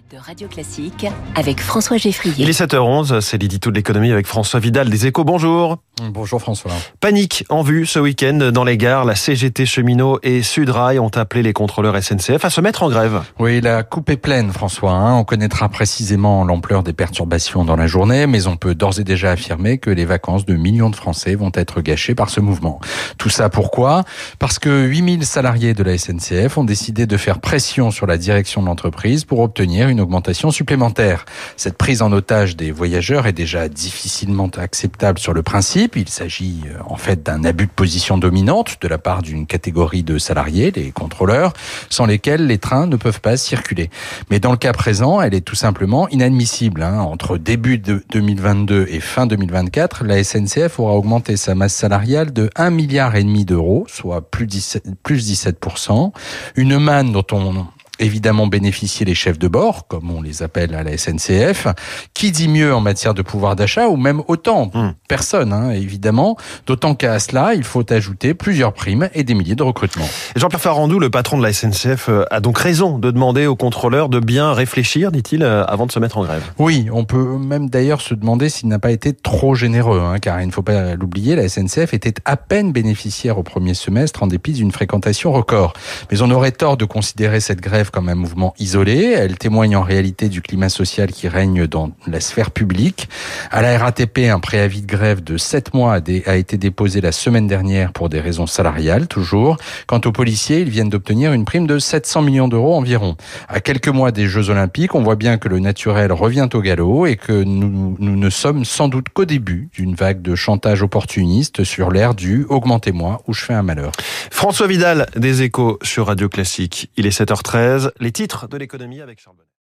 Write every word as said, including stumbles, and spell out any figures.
minutes de Radio Classique avec François Geffrier. Il est sept heures onze, c'est l'édito de l'économie avec François Vidal des Échos. Bonjour. Bonjour François. Panique en vue ce week-end dans les gares. La C G T Cheminots et Sudrail ont appelé les contrôleurs S N C F à se mettre en grève. Oui, la coupe est pleine François. Hein. On connaîtra précisément l'ampleur des perturbations dans la journée, mais on peut d'ores et déjà affirmer que les vacances de millions de Français vont être gâchées par ce mouvement. Tout ça pourquoi ? Parce que huit mille salariés de la S N C F ont décidé de faire pression sur la direction de l'entreprise pour obtenir une augmentation supplémentaire. Cette prise en otage des voyageurs est déjà difficilement acceptable sur le principe. Il s'agit en fait d'un abus de position dominante de la part d'une catégorie de salariés, les contrôleurs, sans lesquels les trains ne peuvent pas circuler. Mais dans le cas présent, elle est tout simplement inadmissible. Hein. Entre début de deux mille vingt-deux et fin deux mille vingt-quatre, la S N C F aura augmenté sa masse salariale de un virgule cinq milliard d'euros, soit plus dix-sept pour cent. Une manne dont on évidemment bénéficier les chefs de bord, comme on les appelle à la S N C F. Qui dit mieux en matière de pouvoir d'achat, ou même autant mmh. Personne, hein, évidemment. D'autant qu'à cela, il faut ajouter plusieurs primes et des milliers de recrutements. Jean-Pierre Farandou, le patron de la S N C F, a donc raison de demander aux contrôleurs de bien réfléchir, dit-il, avant de se mettre en grève. Oui, on peut même d'ailleurs se demander s'il n'a pas été trop généreux, hein, car il ne faut pas l'oublier, la S N C F était à peine bénéficiaire au premier semestre en dépit d'une fréquentation record. Mais on aurait tort de considérer cette grève comme un mouvement isolé. Elle témoigne en réalité du climat social qui règne dans la sphère publique. À la R A T P, un préavis de grève de sept mois a été déposé la semaine dernière pour des raisons salariales, toujours. Quant aux policiers, ils viennent d'obtenir une prime de sept cents millions d'euros environ. À quelques mois des Jeux Olympiques, on voit bien que le naturel revient au galop et que nous, nous ne sommes sans doute qu'au début d'une vague de chantage opportuniste sur l'ère du « augmentez-moi ou je fais un malheur ». François Vidal des Échos sur Radio Classique. Il est sept heures treize. Les titres de l'économie avec Charles Bonnet.